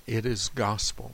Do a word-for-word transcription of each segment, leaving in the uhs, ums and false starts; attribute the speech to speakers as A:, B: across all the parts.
A: It is gospel.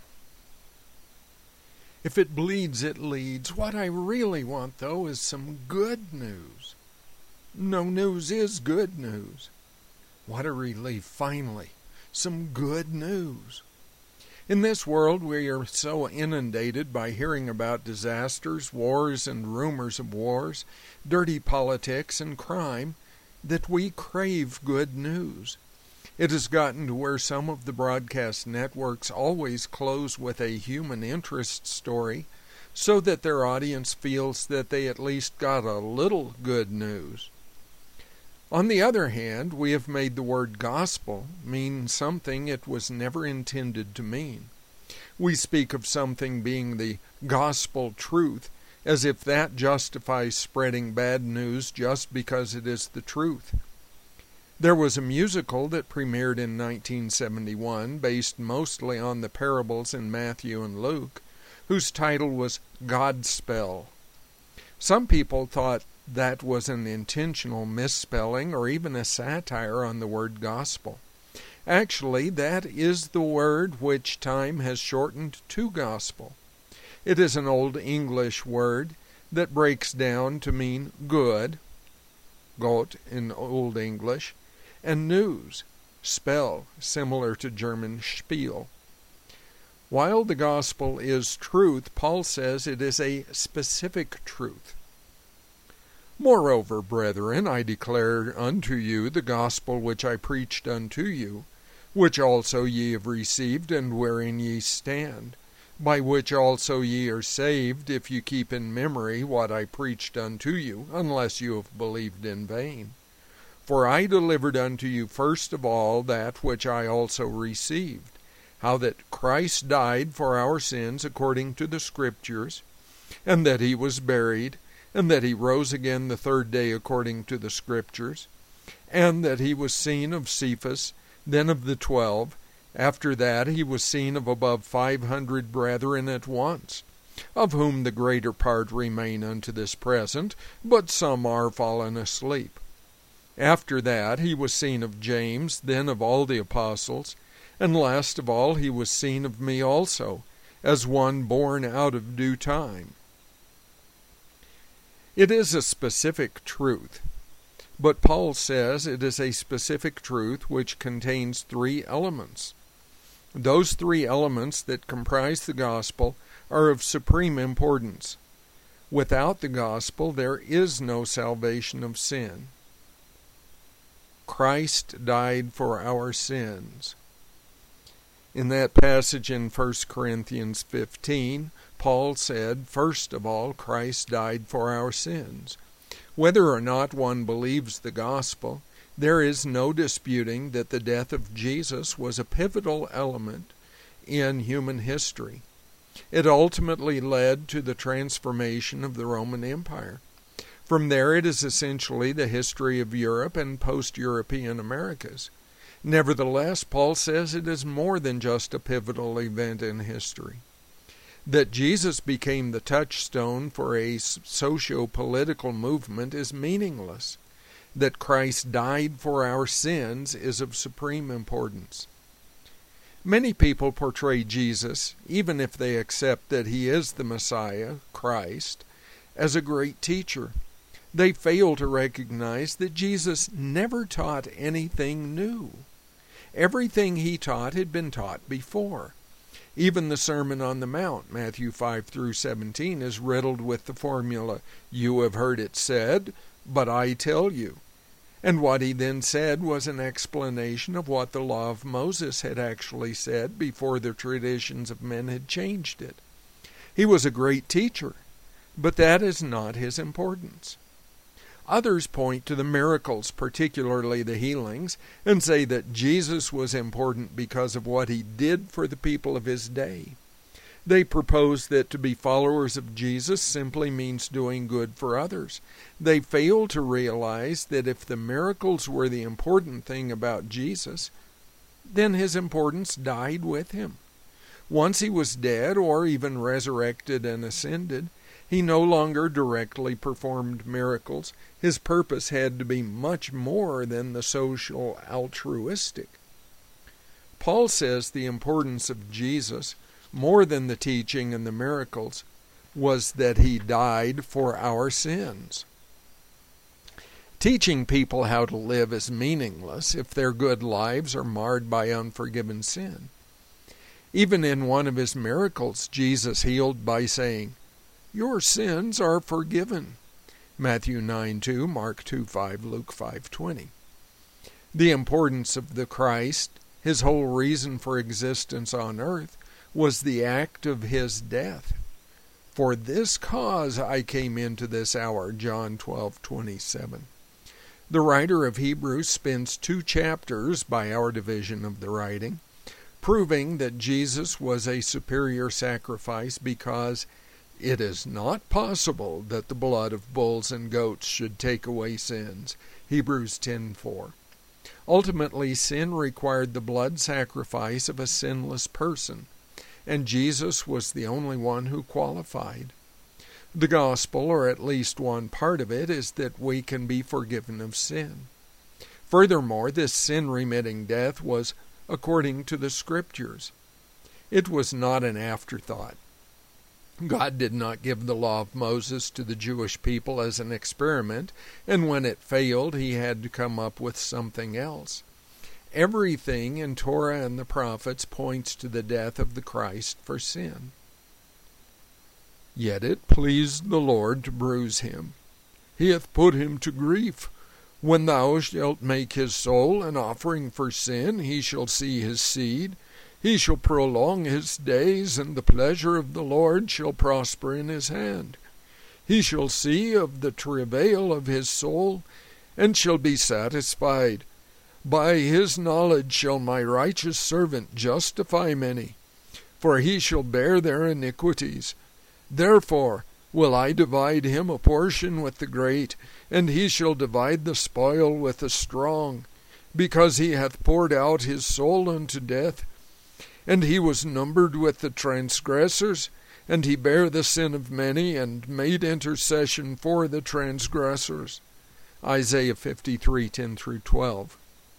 A: If it bleeds, it leads. What I really want, though, is some good news. No news is good news. What a relief, finally, some good news. In this world, we are so inundated by hearing about disasters, wars, and rumors of wars, dirty politics, and crime, that we crave good news. It has gotten to where some of the broadcast networks always close with a human interest story so that their audience feels that they at least got a little good news. On the other hand, we have made the word gospel mean something it was never intended to mean. We speak of something being the gospel truth as if that justifies spreading bad news just because it is the truth. There was a musical that premiered in nineteen seventy-one based mostly on the parables in Matthew and Luke, whose title was Godspell. Some people thought that was an intentional misspelling or even a satire on the word gospel. Actually, that is the word which time has shortened to gospel. It is an Old English word that breaks down to mean good, Gott in Old English, and news, spell, similar to German Spiel. While the gospel is truth, Paul says it is a specific truth. Moreover, brethren, I declare unto you the gospel which I preached unto you, which also ye have received, and wherein ye stand, by which also ye are saved, if you keep in memory what I preached unto you, unless you have believed in vain. For I delivered unto you first of all that which I also received, how that Christ died for our sins according to the Scriptures, and that he was buried, and that he rose again the third day according to the Scriptures, and that he was seen of Cephas, then of the twelve. After that he was seen of above five hundred brethren at once, of whom the greater part remain unto this present, but some are fallen asleep. After that he was seen of James, then of all the apostles, and last of all he was seen of me also, as one born out of due time. It is a specific truth, but Paul says it is a specific truth which contains three elements. Those three elements that comprise the gospel are of supreme importance. Without the gospel, there is no salvation of sin. Christ died for our sins. In that passage in First Corinthians fifteen, Paul said, first of all, Christ died for our sins. Whether or not one believes the gospel, there is no disputing that the death of Jesus was a pivotal element in human history. It ultimately led to the transformation of the Roman Empire. From there, it is essentially the history of Europe and post-European Americas. Nevertheless, Paul says it is more than just a pivotal event in history. That Jesus became the touchstone for a socio-political movement is meaningless. That Christ died for our sins is of supreme importance. Many people portray Jesus, even if they accept that he is the Messiah, Christ, as a great teacher. They fail to recognize that Jesus never taught anything new. Everything he taught had been taught before. Even the Sermon on the Mount, Matthew five through seventeen, is riddled with the formula, "You have heard it said, but I tell you." And what he then said was an explanation of what the law of Moses had actually said before the traditions of men had changed it. He was a great teacher, but that is not his importance. Others point to the miracles, particularly the healings, and say that Jesus was important because of what he did for the people of his day. They propose that to be followers of Jesus simply means doing good for others. They fail to realize that if the miracles were the important thing about Jesus, then his importance died with him. Once he was dead, or even resurrected and ascended, he no longer directly performed miracles. His purpose had to be much more than the social altruistic. Paul says the importance of Jesus, more than the teaching and the miracles, was that he died for our sins. Teaching people how to live is meaningless if their good lives are marred by unforgiven sin. Even in one of his miracles, Jesus healed by saying, "Your sins are forgiven." Matthew nine two, Mark two five, Luke five twenty. The importance of the Christ, his whole reason for existence on earth, was the act of his death. "For this cause I came into this hour," John twelve twenty-seven. The writer of Hebrews spends two chapters, by our division of the writing, proving that Jesus was a superior sacrifice because it is not possible that the blood of bulls and goats should take away sins. Hebrews ten four. Ultimately, sin required the blood sacrifice of a sinless person, and Jesus was the only one who qualified. The gospel, or at least one part of it, is that we can be forgiven of sin. Furthermore, this sin-remitting death was according to the Scriptures. It was not an afterthought. God did not give the law of Moses to the Jewish people as an experiment, and when it failed, he had to come up with something else. Everything in Torah and the prophets points to the death of the Christ for sin. Yet it pleased the Lord to bruise him. He hath put him to grief. When thou shalt make his soul an offering for sin, he shall see his seed. He shall prolong his days, and the pleasure of the Lord shall prosper in his hand. He shall see of the travail of his soul, and shall be satisfied. By his knowledge shall my righteous servant justify many, for he shall bear their iniquities. Therefore will I divide him a portion with the great, and he shall divide the spoil with the strong, because he hath poured out his soul unto death. And he was numbered with the transgressors, and he bare the sin of many, and made intercession for the transgressors. Isaiah fifty-three ten through twelve.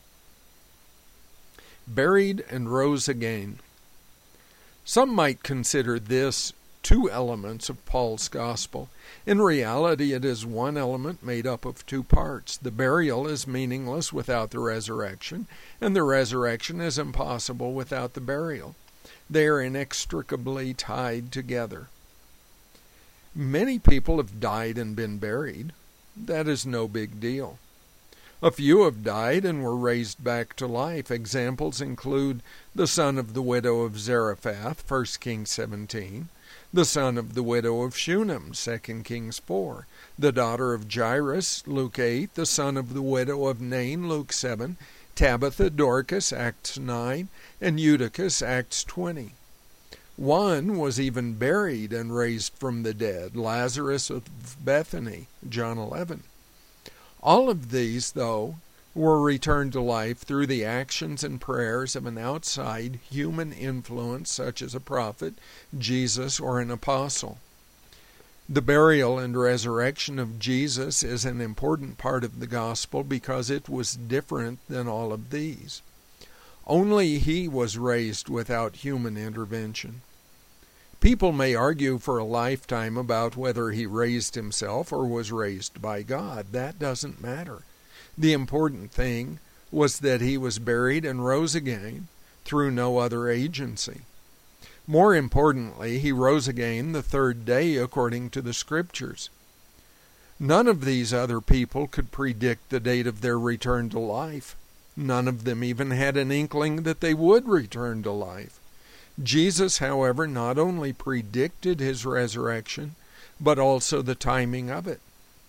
A: Buried and rose again. Some might consider this two elements of Paul's gospel. In reality, it is one element made up of two parts. The burial is meaningless without the resurrection, and the resurrection is impossible without the burial. They are inextricably tied together. Many people have died and been buried. That is no big deal. A few have died and were raised back to life. Examples include the son of the widow of Zarephath, First Kings seventeen, the son of the widow of Shunem, Second Kings four, the daughter of Jairus, Luke eight, the son of the widow of Nain, Luke seven, Tabitha, Dorcas, Acts nine, and Eutychus, Acts twenty. One was even buried and raised from the dead, Lazarus of Bethany, John eleven. All of these, though, were returned to life through the actions and prayers of an outside human influence such as a prophet, Jesus, or an apostle. The burial and resurrection of Jesus is an important part of the gospel because it was different than all of these. Only he was raised without human intervention. People may argue for a lifetime about whether he raised himself or was raised by God. That doesn't matter. The important thing was that he was buried and rose again through no other agency. More importantly, he rose again the third day according to the Scriptures. None of these other people could predict the date of their return to life. None of them even had an inkling that they would return to life. Jesus, however, not only predicted his resurrection, but also the timing of it.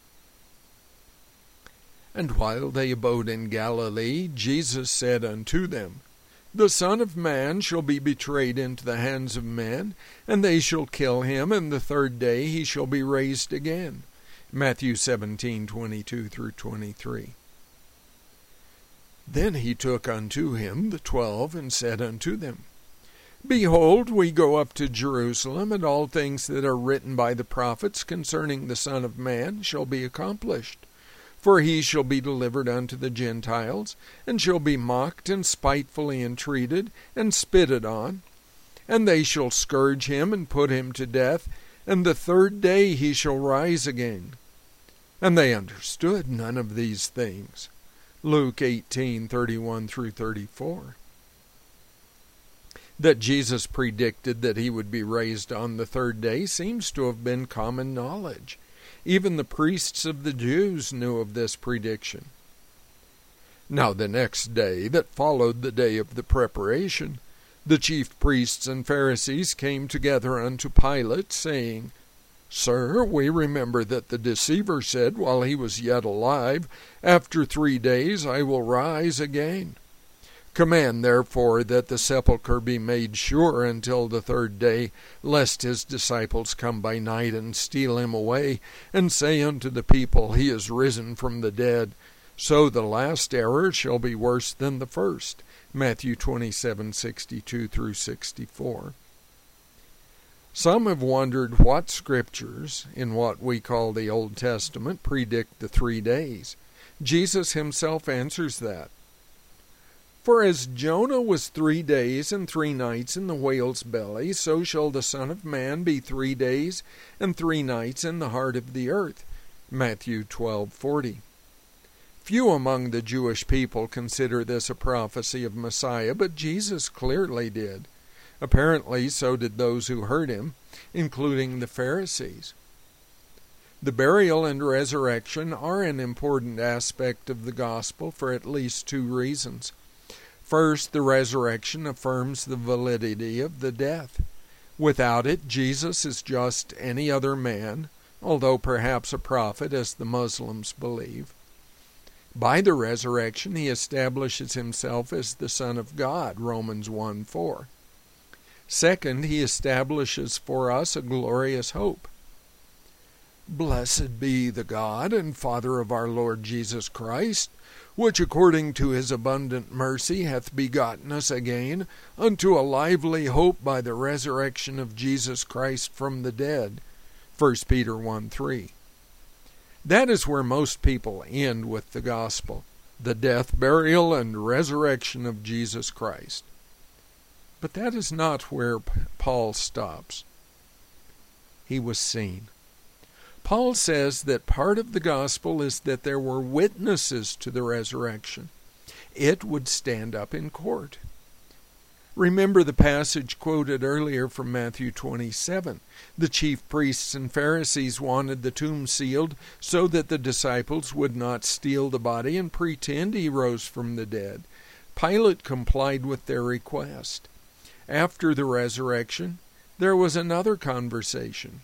A: And while they abode in Galilee, Jesus said unto them, The Son of Man shall be betrayed into the hands of men, and they shall kill him, and the third day he shall be raised again. Matthew seventeen twenty-two through twenty-three. Then he took unto him the twelve, and said unto them, Behold, we go up to Jerusalem, and all things that are written by the prophets concerning the Son of Man shall be accomplished. For he shall be delivered unto the Gentiles, and shall be mocked and spitefully entreated, and spitted on. And they shall scourge him, and put him to death, and the third day he shall rise again. And they understood none of these things. Luke eighteen, thirty-one through thirty-four. That Jesus predicted that he would be raised on the third day seems to have been common knowledge. Even the priests of the Jews knew of this prediction. Now the next day that followed the day of the preparation, the chief priests and Pharisees came together unto Pilate, saying, Sir, we remember that the deceiver said while he was yet alive, After three days I will rise again. Command therefore that the sepulchre be made sure until the third day, lest his disciples come by night and steal him away, and say unto the people, He is risen from the dead. So the last error shall be worse than the first. Matthew twenty-seven, sixty-two through sixty-four. Some have wondered what scriptures, in what we call the Old Testament, predict the three days. Jesus himself answers that. For as Jonah was three days and three nights in the whale's belly, so shall the Son of Man be three days and three nights in the heart of the earth. Matthew twelve, forty. Few among the Jewish people consider this a prophecy of Messiah, but Jesus clearly did. Apparently, so did those who heard him, including the Pharisees. The burial and resurrection are an important aspect of the gospel for at least two reasons. First, the resurrection affirms the validity of the death. Without it, Jesus is just any other man, although perhaps a prophet, as the Muslims believe. By the resurrection, he establishes himself as the Son of God, Romans one, four. Second, he establishes for us a glorious hope. Blessed be the God and Father of our Lord Jesus Christ, which according to his abundant mercy hath begotten us again unto a lively hope by the resurrection of Jesus Christ from the dead. First Peter one, three. That is where most people end with the gospel, the death, burial, and resurrection of Jesus Christ. But that is not where Paul stops. He was seen. Paul says that part of the gospel is that there were witnesses to the resurrection. It would stand up in court. Remember the passage quoted earlier from Matthew twenty-seven. The chief priests and Pharisees wanted the tomb sealed so that the disciples would not steal the body and pretend he rose from the dead. Pilate complied with their request. After the resurrection, there was another conversation.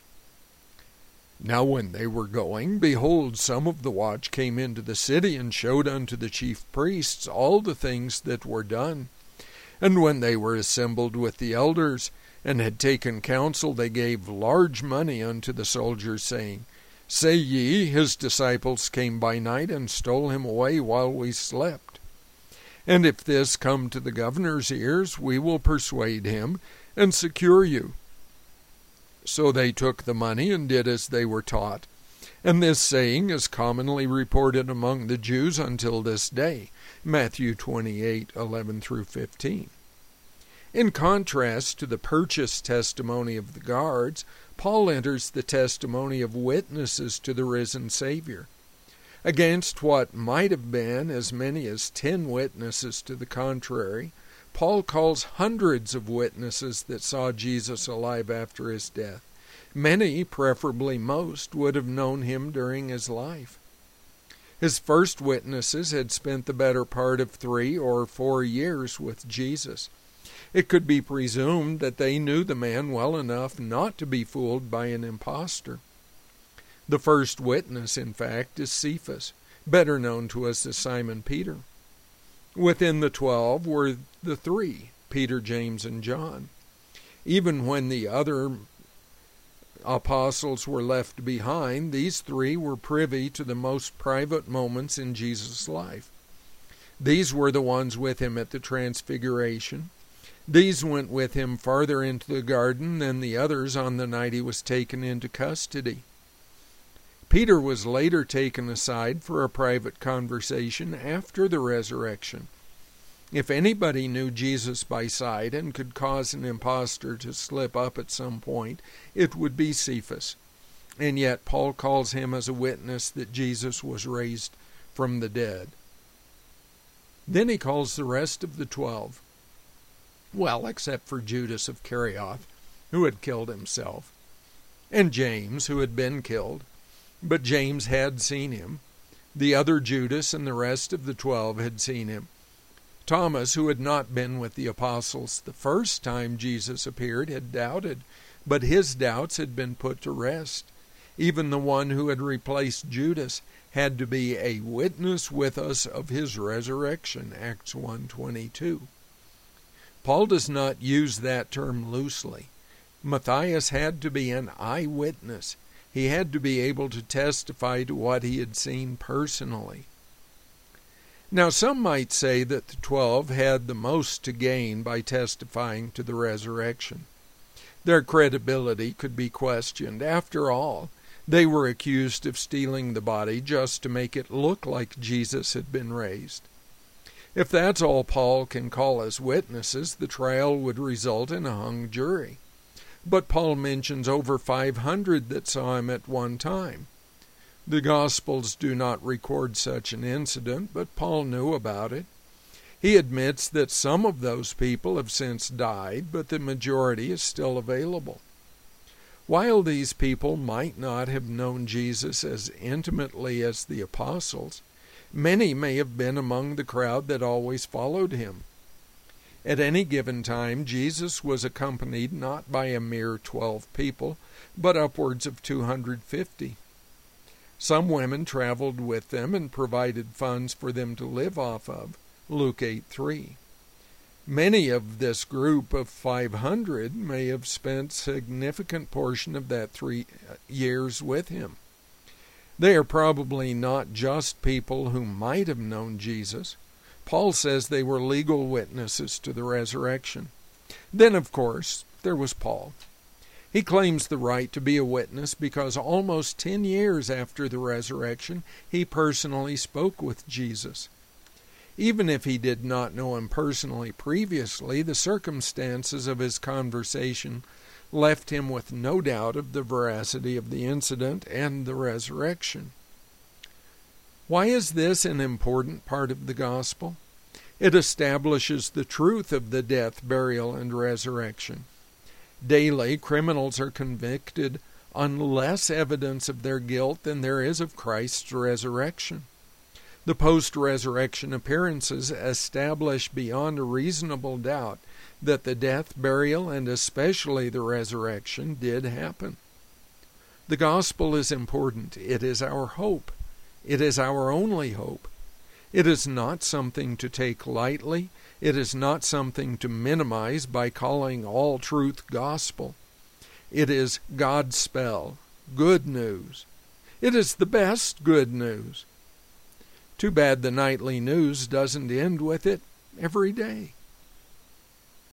A: Now when they were going, behold, some of the watch came into the city and showed unto the chief priests all the things that were done. And when they were assembled with the elders, and had taken counsel, they gave large money unto the soldiers, saying, Say ye, his disciples came by night and stole him away while we slept. And if this come to the governor's ears, we will persuade him, and secure you. So they took the money and did as they were taught. And this saying is commonly reported among the Jews until this day. Matthew twenty-eight, eleven through fifteen. In contrast to the purchase testimony of the guards, Paul enters the testimony of witnesses to the risen Savior. Against what might have been as many as ten witnesses to the contrary, Paul calls hundreds of witnesses that saw Jesus alive after his death. Many, preferably most, would have known him during his life. His first witnesses had spent the better part of three or four years with Jesus. It could be presumed that they knew the man well enough not to be fooled by an impostor. The first witness, in fact, is Cephas, better known to us as Simon Peter. Within the twelve were the three, Peter, James, and John. Even when the other apostles were left behind, these three were privy to the most private moments in Jesus' life. These were the ones with him at the Transfiguration. These went with him farther into the garden than the others on the night he was taken into custody. Peter was later taken aside for a private conversation after the resurrection. If anybody knew Jesus by sight and could cause an impostor to slip up at some point, it would be Cephas. And yet Paul calls him as a witness that Jesus was raised from the dead. Then he calls the rest of the twelve. Well, except for Judas of Kerioth, who had killed himself, and James, who had been killed. But James had seen him. The other Judas and the rest of the twelve had seen him. Thomas, who had not been with the apostles the first time Jesus appeared, had doubted, but his doubts had been put to rest. Even the one who had replaced Judas had to be a witness with us of his resurrection, Acts one twenty-two. Paul does not use that term loosely. Matthias had to be an eyewitness. He had to be able to testify to what he had seen personally. Now, some might say that the twelve had the most to gain by testifying to the resurrection. Their credibility could be questioned. After all, they were accused of stealing the body just to make it look like Jesus had been raised. If that's all Paul can call as witnesses, the trial would result in a hung jury. But Paul mentions over five hundred that saw him at one time. The Gospels do not record such an incident, but Paul knew about it. He admits that some of those people have since died, but the majority is still available. While these people might not have known Jesus as intimately as the apostles, many may have been among the crowd that always followed him. At any given time, Jesus was accompanied not by a mere twelve people, but upwards of two hundred fifty. Some women traveled with them and provided funds for them to live off of, Luke eight three. Many of this group of five hundred may have spent a significant portion of that three years with him. They are probably not just people who might have known Jesus. Paul says they were legal witnesses to the resurrection. Then, of course, there was Paul. He claims the right to be a witness because almost ten years after the resurrection, he personally spoke with Jesus. Even if he did not know him personally previously, the circumstances of his conversation left him with no doubt of the veracity of the incident and the resurrection. Why is this an important part of the gospel? It establishes the truth of the death, burial, and resurrection. Daily, criminals are convicted on less evidence of their guilt than there is of Christ's resurrection. The post-resurrection appearances establish beyond a reasonable doubt that the death, burial, and especially the resurrection did happen. The gospel is important. It is our hope. It is our only hope. It is not something to take lightly. It is not something to minimize by calling all truth gospel. It is God's spell, good news. It is the best good news. Too bad the nightly news doesn't end with it every day.